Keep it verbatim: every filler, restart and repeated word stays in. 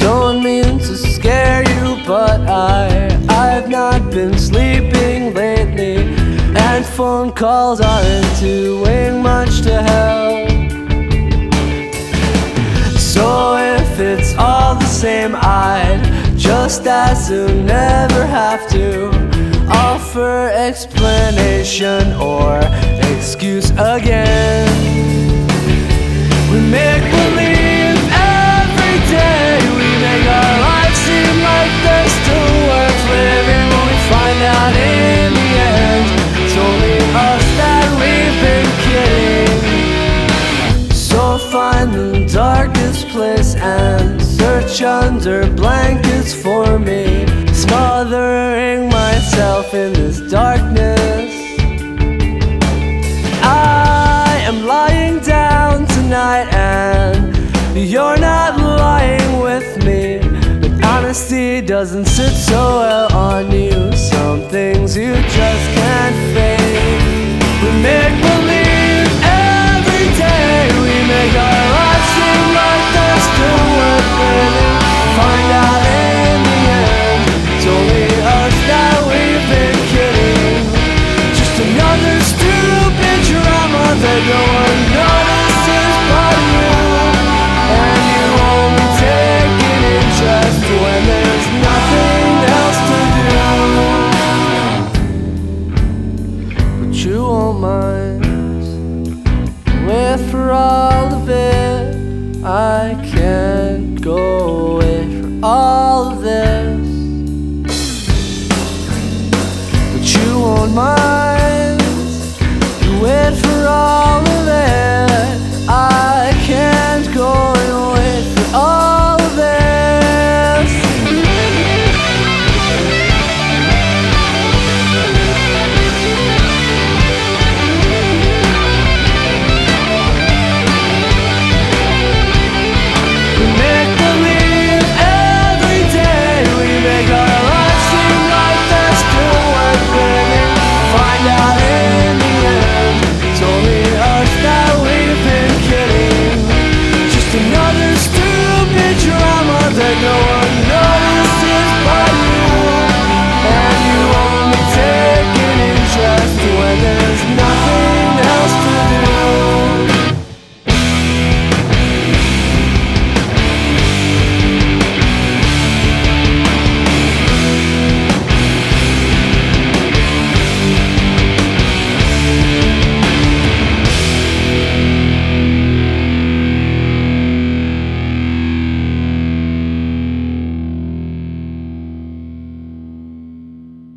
Don't mean to scare you, but I, I've not been sleeping lately, and phone calls aren't doing much to help. So if it's all the same, I'd just as soon never have to offer explanation or excuse again. We make believe every day, we make our lives seem like they're still worth living, when we find out in the end it's only us that we've been kidding. So find the darkest place and search under blankets for me, smothering myself in this darkness. I am lying down tonight and you're not lying with me, but honesty doesn't sit so well